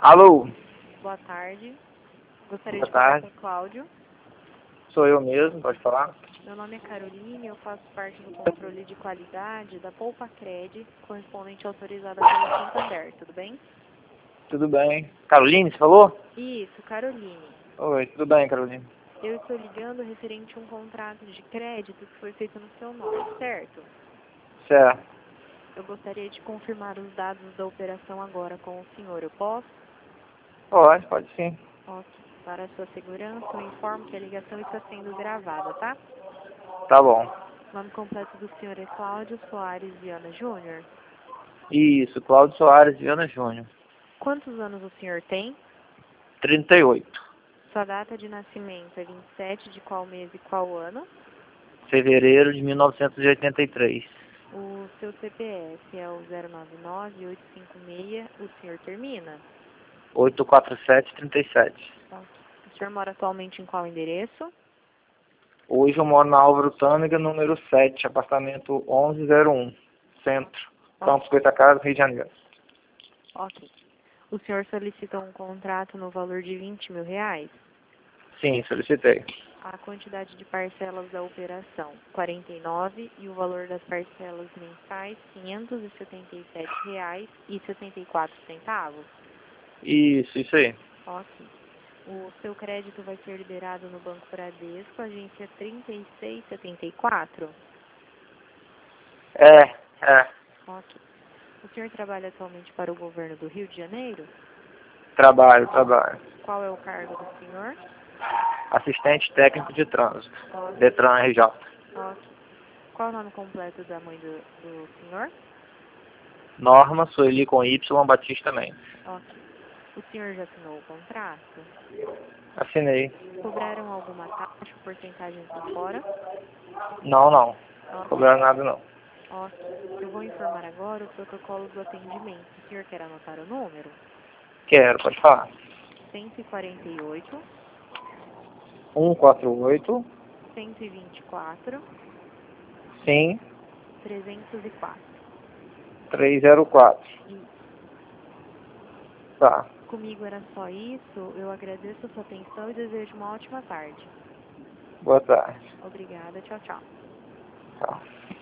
Alô, Boa tarde. Gostaria boa de falar tarde. com o Cláudio. Sou eu mesmo, pode falar? Meu nome é Caroline, eu faço parte do controle de qualidade da Poupa Cred, correspondente autorizada pelo Santander, tudo bem? Tudo bem. Caroline, você falou? Isso, Caroline. Oi, tudo bem, Caroline. Eu estou ligando referente a um contrato de crédito que foi feito no seu nome, certo? Certo. Eu gostaria de confirmar os dados da operação agora com o senhor. Eu posso? Pode sim. Ok. Para a sua segurança, eu informo que a ligação está sendo gravada, tá? Tá bom. O nome completo do senhor é Cláudio Soares Viana Júnior. Isso, Cláudio Soares Viana Júnior. Quantos anos o senhor tem? 38. Sua data de nascimento é 27 de qual mês e qual ano? Fevereiro de 1983. O seu CPF é o 099-856, o senhor termina? 84737. Ok. O senhor mora atualmente em qual endereço? Hoje eu moro na Álvaro Tâmega, número 7, apartamento 1101, Centro, Campos Goitacazes, Rio de Janeiro. Ok. O senhor solicitou um contrato no valor de R$ 20.000? Sim, solicitei. A quantidade de parcelas da operação, 49, e o valor das parcelas mensais, R$ 577,74. Isso aí. Ok. O seu crédito vai ser liberado no Banco Bradesco, agência 3674. É. Ok. O senhor trabalha atualmente para o governo do Rio de Janeiro? Trabalho. Qual é o cargo do senhor? Assistente técnico de trânsito. Ok. Detran RJ. Ok. Qual é o nome completo da mãe do senhor? Norma Sueli com Y, Batista Mendes. Ok. O senhor já assinou o contrato? Assinei. Cobraram alguma taxa ou porcentagem por fora? Não. Ok. Cobraram nada não. Ok. Eu vou informar agora o protocolo do atendimento. O senhor quer anotar o número? Quero, pode falar. 148, 148, 124, sim, 304. 304. Isso. Tá. Comigo era só isso. Eu agradeço a sua atenção e desejo uma ótima tarde. Boa tarde. Obrigada. Tchau, tchau. Tchau.